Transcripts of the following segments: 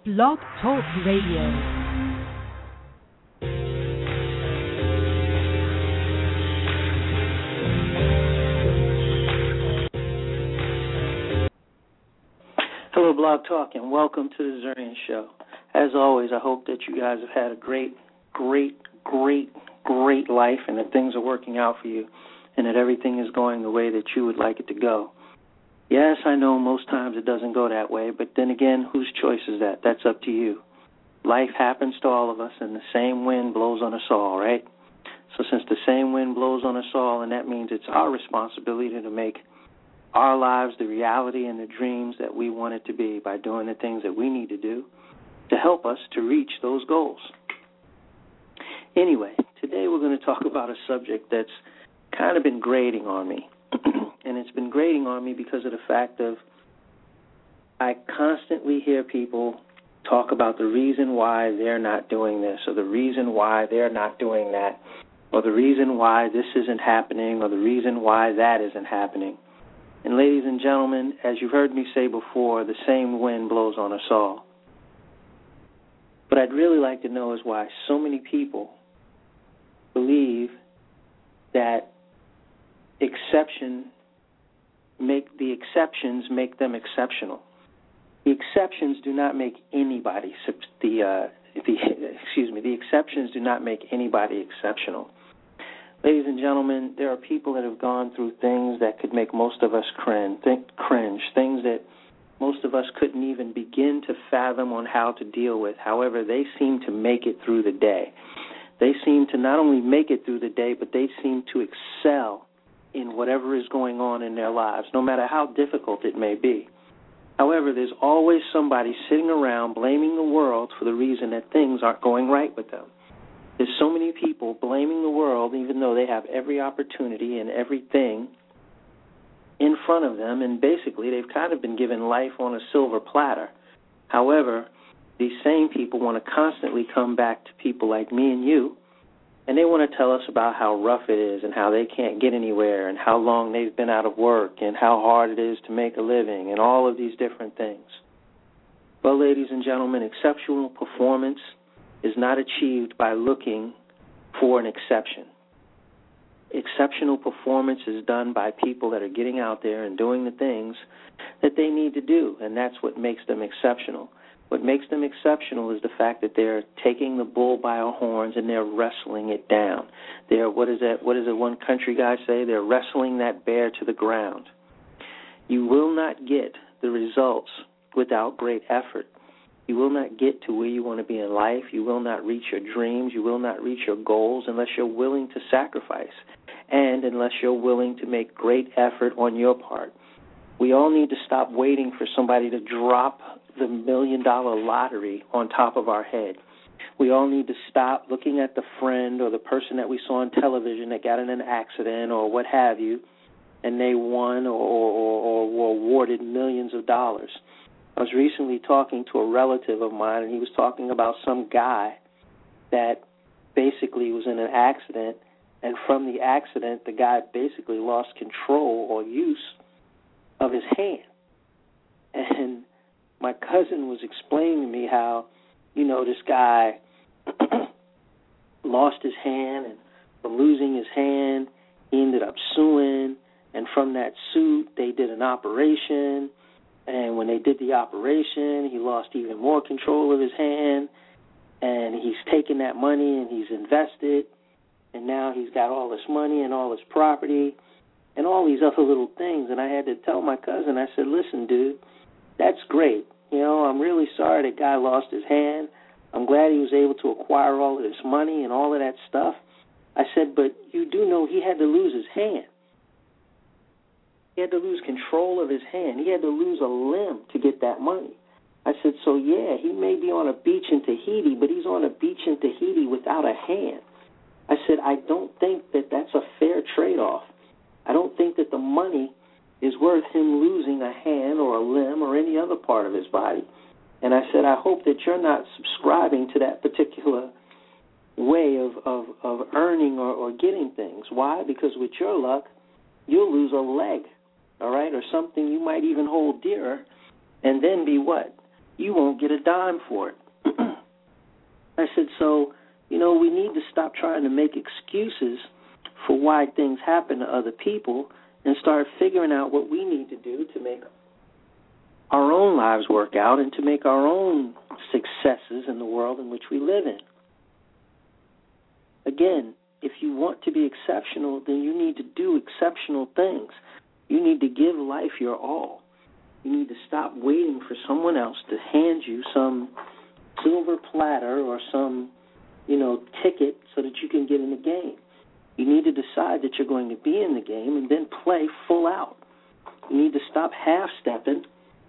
Blog Talk Radio. Hello, Blog Talk, and welcome to the Zurian Show. As always, I hope that you guys have had a great life and that things are working out for you and that everything is going the way that you would like it to go. Yes, I know most times it doesn't go that way, but then again, whose choice is that? That's up to you. Life happens to all of us, and the same wind blows on us all, right? So since the same wind blows on us all, and that means it's our responsibility to make our lives the reality and the dreams that we want it to be by doing the things that we need to do to help us to reach those goals. Anyway, today we're going to talk about a subject that's kind of been grating on me. And it's been grating on me because of the fact of I constantly hear people talk about the reason why they're not doing this or the reason why they're not doing that or the reason why this isn't happening or the reason why that isn't happening. And ladies and gentlemen, as you've heard me say before, the same wind blows on us all. What I'd really like to know is why so many people believe that the exceptions make them exceptional. The exceptions do not make anybody the exceptions do not make anybody exceptional. Ladies and gentlemen, there are people that have gone through things that could make most of us cringe, things that most of us couldn't even begin to fathom on how to deal with. However, they seem to make it through the day. They seem to not only make it through the day, but they seem to excel in whatever is going on in their lives, no matter how difficult it may be. However, there's always somebody sitting around blaming the world for the reason that things aren't going right with them. There's so many people blaming the world even though they have every opportunity and everything in front of them, and basically they've kind of been given life on a silver platter. However, these same people want to constantly come back to people like me and you, and they want to tell us about how rough it is and how they can't get anywhere and how long they've been out of work and how hard it is to make a living and all of these different things. Well, ladies and gentlemen, exceptional performance is not achieved by looking for an exception. Exceptional performance is done by people that are getting out there and doing the things that they need to do, and that's what makes them exceptional. What makes them exceptional is the fact that they're taking the bull by the horns and they're wrestling it down. What does one country guy say? They're wrestling that bear to the ground. You will not get the results without great effort. You will not get to where you want to be in life. You will not reach your dreams. You will not reach your goals unless you're willing to sacrifice and unless you're willing to make great effort on your part. We all need to stop waiting for somebody to drop the $1 million lottery on top of our head. We all need to stop looking at the friend or the person that we saw on television that got in an accident or what have you, and they won or were awarded millions of dollars. I was recently talking to a relative of mine, and he was talking about some guy that basically was in an accident, and from the accident, the guy basically lost control or use of his hand. And my cousin was explaining to me how, this guy lost his hand, and from losing his hand, he ended up suing, and from that suit, they did an operation, and when they did the operation, he lost even more control of his hand, and he's taken that money and he's invested, and now he's got all this money and all this property and all these other little things. And I had to tell my cousin, I said, listen, dude, that's great. I'm really sorry that guy lost his hand. I'm glad he was able to acquire all of this money and all of that stuff. I said, but you do know he had to lose his hand. He had to lose control of his hand. He had to lose a limb to get that money. I said, so yeah, he may be on a beach in Tahiti, but he's on a beach in Tahiti without a hand. I said, I don't think that that's a fair trade-off. I don't think that the money is worth him losing a hand or a limb or any other part of his body. And I said, I hope that you're not subscribing to that particular way of earning or getting things. Why? Because with your luck, you'll lose a leg, all right, or something you might even hold dearer, and then be what? you won't get a dime for it. I said, so, we need to stop trying to make excuses for why things happen to other people and start figuring out what we need to do to make our own lives work out and to make our own successes in the world in which we live in. Again, if you want to be exceptional, then you need to do exceptional things. You need to give life your all. You need to stop waiting for someone else to hand you some silver platter or some, ticket so that you can get in the game. You need to decide that you're going to be in the game and then play full out. You need to stop half-stepping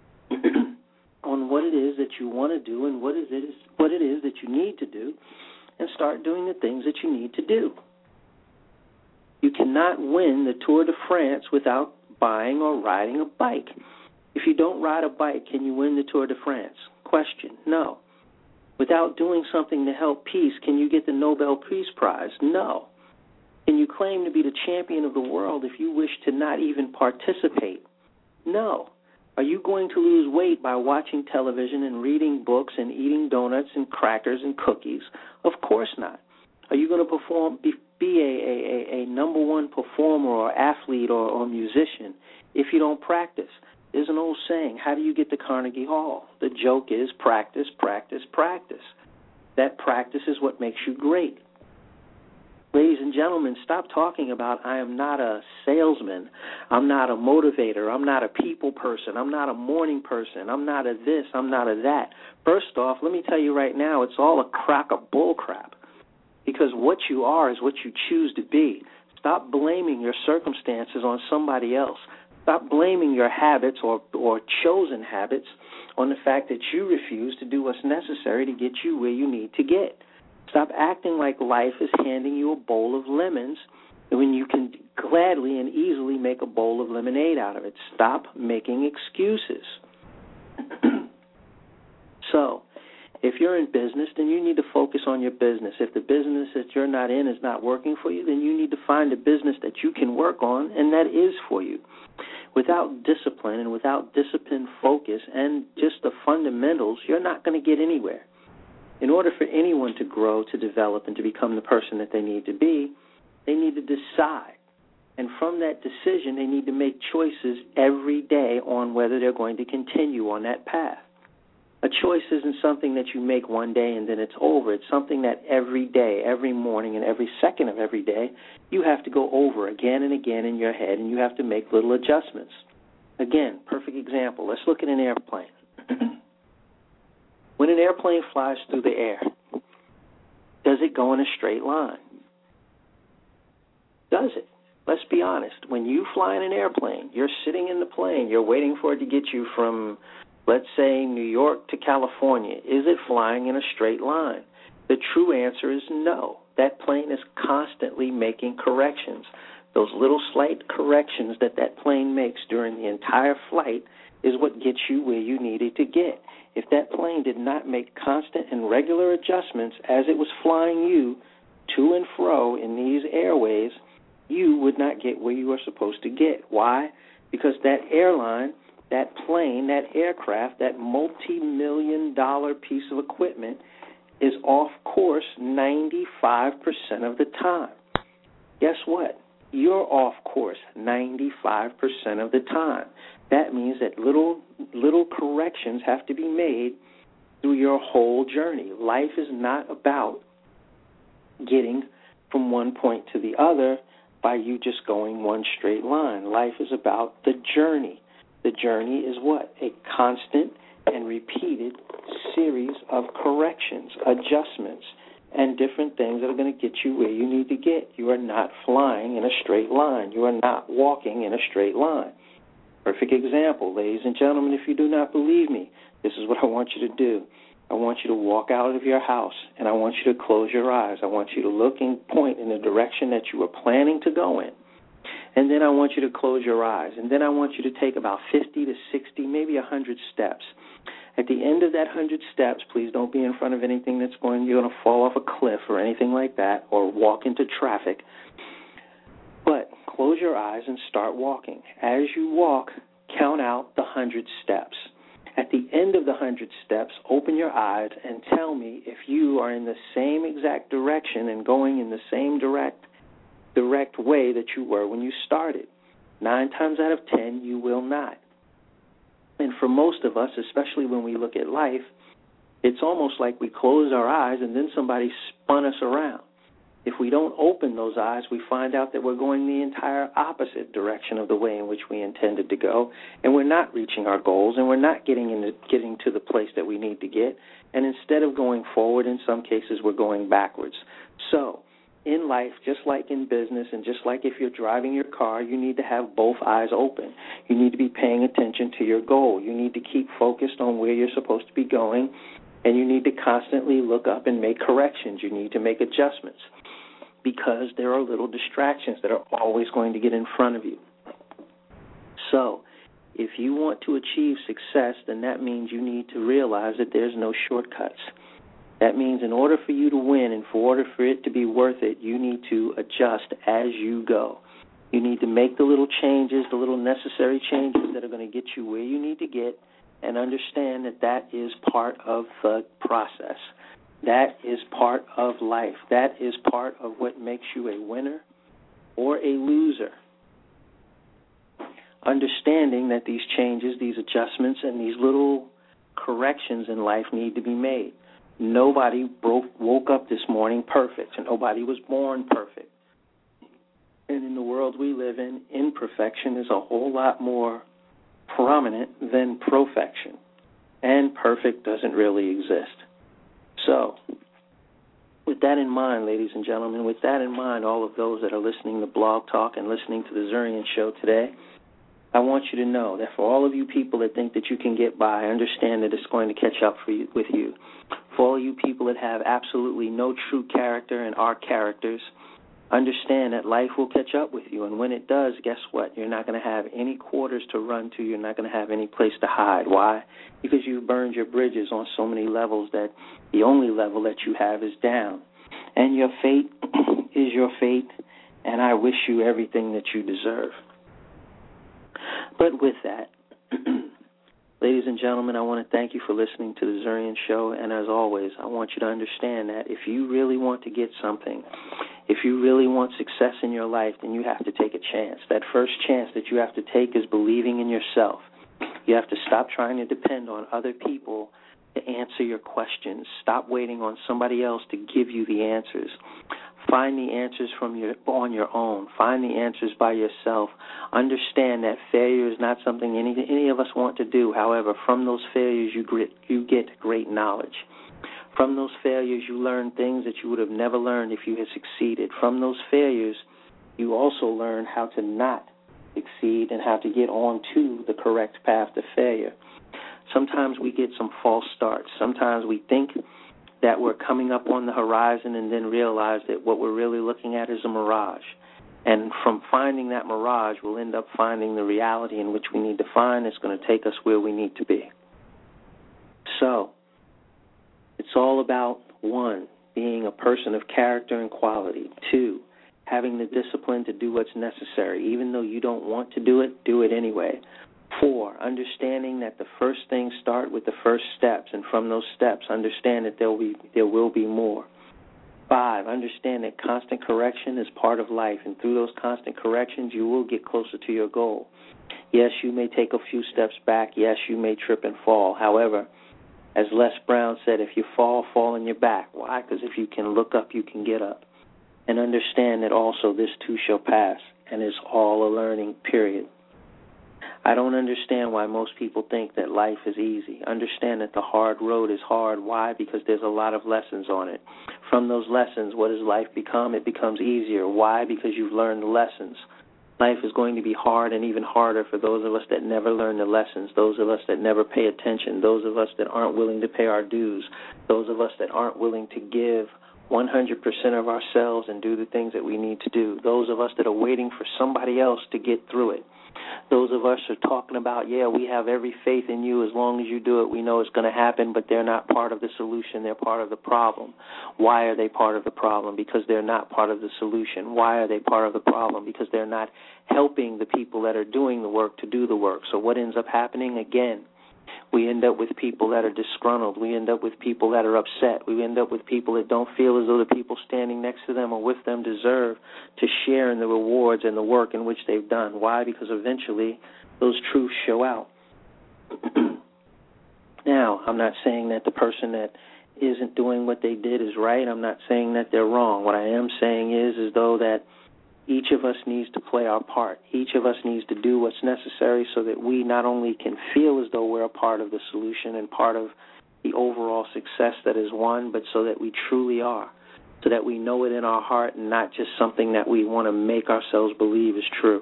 on what it is that you want to do and what it is that you need to do, and start doing the things that you need to do. You cannot win the Tour de France without buying or riding a bike. If you don't ride a bike, can you win the Tour de France? Question, no. Without doing something to help peace, can you get the Nobel Peace Prize? No. Can you claim to be the champion of the world if you wish to not even participate? No. Are you going to lose weight by watching television and reading books and eating donuts and crackers and cookies? Of course not. Are you going to be a number one performer or athlete or musician if you don't practice? There's an old saying, how do you get to Carnegie Hall? The joke is practice, practice, practice. That practice is what makes you great. Ladies and gentlemen, stop talking about I am not a salesman, I'm not a motivator, I'm not a people person, I'm not a morning person, I'm not a this, I'm not a that. First off, let me tell you right now, it's all a crock of bull crap, because what you are is what you choose to be. Stop blaming your circumstances on somebody else. Stop blaming your habits or chosen habits on the fact that you refuse to do what's necessary to get you where you need to get. Stop acting like life is handing you a bowl of lemons when you can gladly and easily make a bowl of lemonade out of it. Stop making excuses. So, if you're in business, then you need to focus on your business. If the business that you're not in is not working for you, then you need to find a business that you can work on and that is for you. Without discipline and without disciplined focus and just the fundamentals, you're not going to get anywhere. In order for anyone to grow, to develop, and to become the person that they need to be, they need to decide. And from that decision, they need to make choices every day on whether they're going to continue on that path. A choice isn't something that you make one day and then it's over. It's something that every day, every morning, and every second of every day, you have to go over again and again in your head, and you have to make little adjustments. Again, perfect example. Let's look at an airplane. When an airplane flies through the air, does it go in a straight line? Does it? Let's be honest. When you fly in an airplane, you're sitting in the plane, you're waiting for it to get you from, let's say, New York to California. Is it flying in a straight line? The true answer is no. That plane is constantly making corrections. Those little slight corrections that plane makes during the entire flight is what gets you where you needed to get. If that plane did not make constant and regular adjustments as it was flying you to and fro in these airways, you would not get where you are supposed to get. Why? Because that airline, that plane, that aircraft, that multi-million-dollar piece of equipment is off course 95% of the time. Guess what? You're off course 95% of the time. That means that little corrections have to be made through your whole journey. Life is not about getting from one point to the other by you just going one straight line. Life is about the journey. The journey is what? A constant and repeated series of corrections, adjustments, and different things that are going to get you where you need to get. You are not flying in a straight line. You are not walking in a straight line. Perfect example, ladies and gentlemen, if you do not believe me, this is what I want you to do. I want you to walk out of your house, and I want you to close your eyes. I want you to look and point in the direction that you are planning to go in. And then I want you to close your eyes. And then I want you to take about 50 to 60, maybe 100 steps. At the end of that 100 steps, please don't be in front of anything you're going to fall off a cliff or anything like that, or walk into traffic. But close your eyes and start walking. As you walk, count out the 100 steps. At the end of the 100 steps, open your eyes and tell me if you are in the same exact direction and going in the same direct way that you were when you started. 9 times out of 10, you will not. And for most of us, especially when we look at life, it's almost like we close our eyes and then somebody spun us around. If we don't open those eyes, we find out that we're going the entire opposite direction of the way in which we intended to go, and we're not reaching our goals, and we're not getting to the place that we need to get. And instead of going forward, in some cases, we're going backwards. So, in life, just like in business, and just like if you're driving your car, you need to have both eyes open. You need to be paying attention to your goal. You need to keep focused on where you're supposed to be going, and you need to constantly look up and make corrections. You need to make adjustments, because there are little distractions that are always going to get in front of you. So, if you want to achieve success, then that means you need to realize that there's no shortcuts. That means in order for you to win and for order for it to be worth it, you need to adjust as you go. You need to make the little changes, the little necessary changes that are going to get you where you need to get, and understand that that is part of the process. That is part of life. That is part of what makes you a winner or a loser. Understanding that these changes, these adjustments, and these little corrections in life need to be made. Nobody woke up this morning perfect, and nobody was born perfect. And in the world we live in, imperfection is a whole lot more prominent than perfection, and perfect doesn't really exist. So, with that in mind, ladies and gentlemen, with that in mind, all of those that are listening to Blog Talk and listening to the Zurian Show today, I want you to know that for all of you people that think that you can get by, understand that it's going to catch up with you. For all you people that have absolutely no true character and are characters, understand that life will catch up with you. And when it does, guess what? You're not going to have any quarters to run to. You're not going to have any place to hide. Why? Because you've burned your bridges on so many levels that the only level that you have is down. And your fate is your fate, and I wish you everything that you deserve. But with that, ladies and gentlemen, I want to thank you for listening to the Zurian Show. And as always, I want you to understand that if you really want to get something, if you really want success in your life, then you have to take a chance. That first chance that you have to take is believing in yourself. You have to stop trying to depend on other people to answer your questions. Stop waiting on somebody else to give you the answers. Find the answers on your own. Find the answers by yourself. Understand that failure is not something any of us want to do. However, from those failures, you get great knowledge. From those failures, you learn things that you would have never learned if you had succeeded. From those failures, you also learn how to not succeed and how to get on to the correct path to failure. Sometimes we get some false starts. Sometimes we think that we're coming up on the horizon and then realize that what we're really looking at is a mirage. And from finding that mirage, we'll end up finding the reality in which we need to find. It's going to take us where we need to be. So, it's all about, 1, being a person of character and quality. 2, having the discipline to do what's necessary. Even though you don't want to do it anyway. 4, understanding that the first things start with the first steps, and from those steps, understand that there will be more. 5, understand that constant correction is part of life, and through those constant corrections, you will get closer to your goal. Yes, you may take a few steps back. Yes, you may trip and fall. However, as Les Brown said, if you fall on your back. Why? Because if you can look up, you can get up. And understand that also this too shall pass, and it's all a learning, period. I don't understand why most people think that life is easy. Understand that the hard road is hard. Why? Because there's a lot of lessons on it. From those lessons, what does life become? It becomes easier. Why? Because you've learned the lessons. Life is going to be hard and even harder for those of us that never learn the lessons, those of us that never pay attention, those of us that aren't willing to pay our dues, those of us that aren't willing to give 100% of ourselves and do the things that we need to do, those of us that are waiting for somebody else to get through it. Those of us are talking about, we have every faith in you. As long as you do it, we know it's going to happen, but they're not part of the solution. They're part of the problem. Why are they part of the problem? Because they're not part of the solution. Why are they part of the problem? Because they're not helping the people that are doing the work to do the work. So what ends up happening? Again, We end up with people that are disgruntled. We end up with people that are upset. We end up with people that don't feel as though the people standing next to them or with them deserve to share in the rewards and the work in which they've done. Why? Because eventually those truths show out. Now, I'm not saying that the person that isn't doing what they did is right. I'm not saying that they're wrong. What I am saying is though that each of us needs to play our part. Each of us needs to do what's necessary so that we not only can feel as though we're a part of the solution and part of the overall success that is won, but so that we truly are, so that we know it in our heart and not just something that we want to make ourselves believe is true.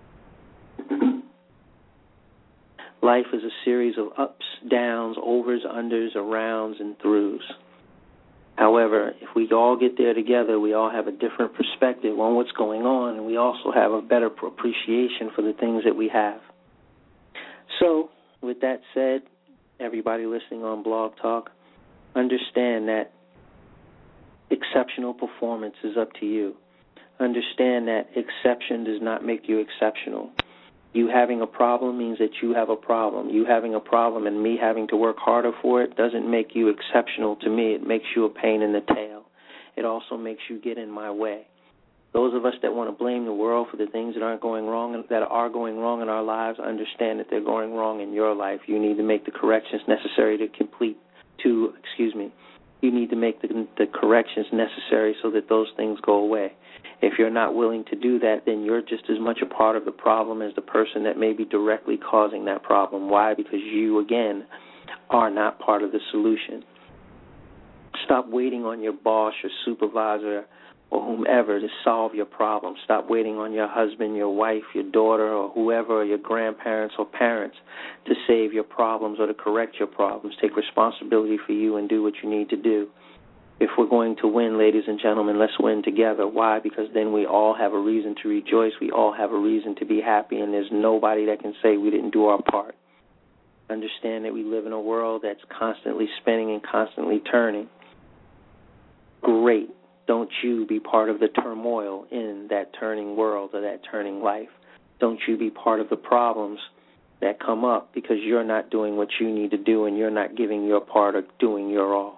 Life is a series of ups, downs, overs, unders, arounds, and throughs. However, if we all get there together, we all have a different perspective on what's going on, and we also have a better appreciation for the things that we have. So, with that said, everybody listening on Blog Talk, understand that exceptional performance is up to you. Understand that exception does not make you exceptional. You having a problem means that you have a problem. You having a problem and me having to work harder for it doesn't make you exceptional to me. It makes you a pain in the tail. It also makes you get in my way. Those of us that want to blame the world for the things that are going wrong in our lives, understand that they're going wrong in your life. You need to make the corrections necessary You need to make the corrections necessary so that those things go away. If you're not willing to do that, then you're just as much a part of the problem as the person that may be directly causing that problem. Why? Because you, again, are not part of the solution. Stop waiting on your boss, your supervisor, or whomever to solve your problem. Stop waiting on your husband, your wife, your daughter, or whoever, or your grandparents or parents to save your problems or to correct your problems. Take responsibility for you and do what you need to do. If we're going to win, ladies and gentlemen, let's win together. Why? Because then we all have a reason to rejoice. We all have a reason to be happy, and there's nobody that can say we didn't do our part. Understand that we live in a world that's constantly spinning and constantly turning. Great. Don't you be part of the turmoil in that turning world or that turning life. Don't you be part of the problems that come up because you're not doing what you need to do and you're not giving your part or doing your all.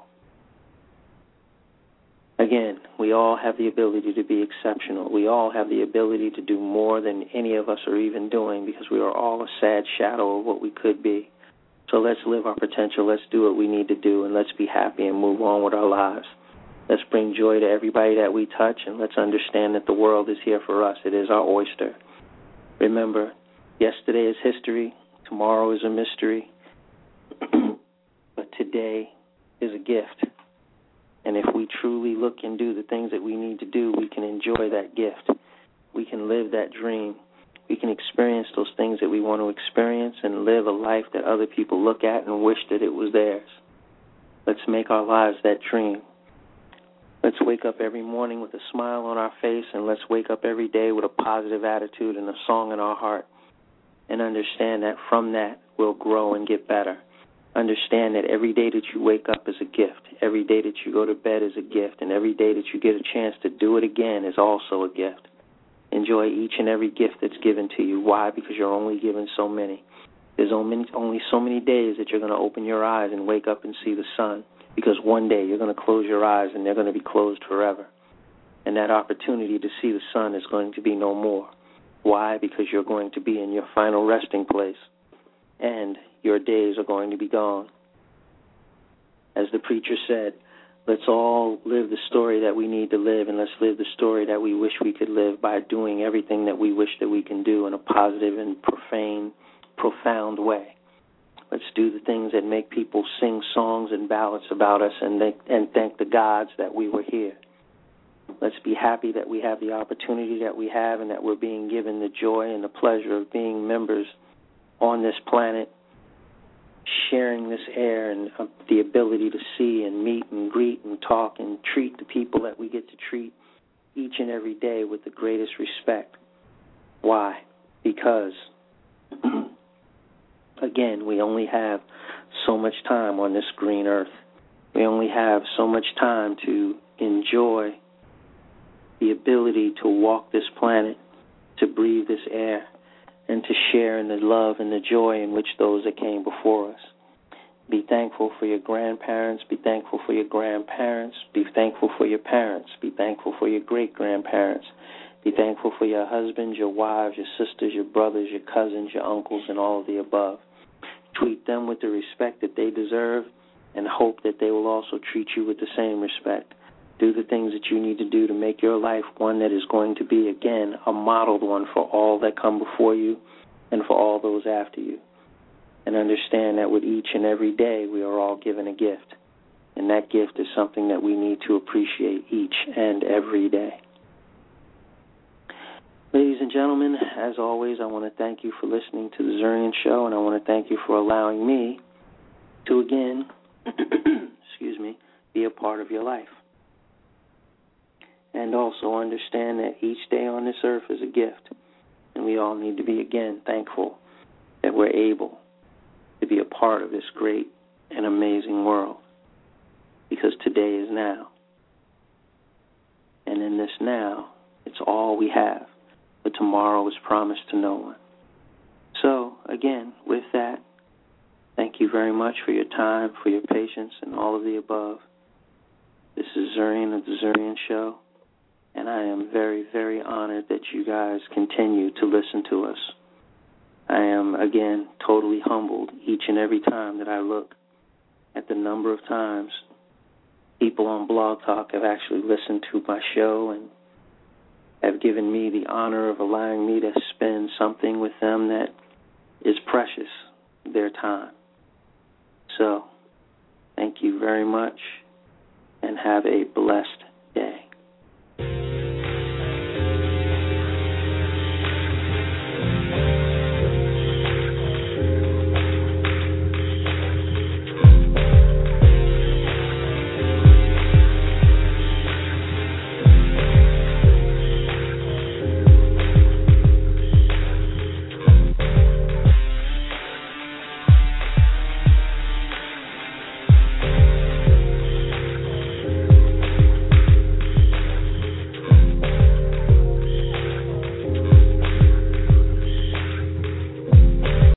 Again, we all have the ability to be exceptional. We all have the ability to do more than any of us are even doing because we are all a sad shadow of what we could be. So let's live our potential. Let's do what we need to do, and let's be happy and move on with our lives. Let's bring joy to everybody that we touch, and let's understand that the world is here for us. It is our oyster. Remember, yesterday is history. Tomorrow is a mystery. But today is a gift. And if we truly look and do the things that we need to do, we can enjoy that gift. We can live that dream. We can experience those things that we want to experience and live a life that other people look at and wish that it was theirs. Let's make our lives that dream. Let's wake up every morning with a smile on our face, and let's wake up every day with a positive attitude and a song in our heart, and understand that from that we'll grow and get better. Understand that every day that you wake up is a gift. Every day that you go to bed is a gift. And every day that you get a chance to do it again is also a gift. Enjoy each and every gift that's given to you. Why? Because you're only given so many. There's only so many days that you're going to open your eyes and wake up and see the sun. Because one day you're going to close your eyes and they're going to be closed forever. And that opportunity to see the sun is going to be no more. Why? Because you're going to be in your final resting place. And your days are going to be gone. As the preacher said, let's all live the story that we need to live, and let's live the story that we wish we could live by doing everything that we wish that we can do in a positive and profound way. Let's do the things that make people sing songs and ballads about us and thank the gods that we were here. Let's be happy that we have the opportunity that we have and that we're being given the joy and the pleasure of being members on this planet, sharing this air and the ability to see and meet and greet and talk and treat the people that we get to treat each and every day with the greatest respect. Why? Because, again, we only have so much time on this green earth. We only have so much time to enjoy the ability to walk this planet, to breathe this air, and to share in the love and the joy in which those that came before us. Be thankful for your grandparents. Be thankful for your grandparents. Be thankful for your parents. Be thankful for your great-grandparents. Be thankful for your husbands, your wives, your sisters, your brothers, your cousins, your uncles, and all of the above. Treat them with the respect that they deserve and hope that they will also treat you with the same respect. Do the things that you need to do to make your life one that is going to be, again, a modeled one for all that come before you and for all those after you. And understand that with each and every day, we are all given a gift. And that gift is something that we need to appreciate each and every day. Ladies and gentlemen, as always, I want to thank you for listening to The Zurian Show, and I want to thank you for allowing me to, again, be a part of your life. And also understand that each day on this earth is a gift, and we all need to be, again, thankful that we're able to be a part of this great and amazing world, because today is now. And in this now, it's all we have, but tomorrow is promised to no one. So, again, with that, thank you very much for your time, for your patience, and all of the above. This is Zurian of The Zurian Show, and I am very, very honored that you guys continue to listen to us. I am, again, totally humbled each and every time that I look at the number of times people on Blog Talk have actually listened to my show and have given me the honor of allowing me to spend something with them that is precious, their time. So, thank you very much, and have a blessed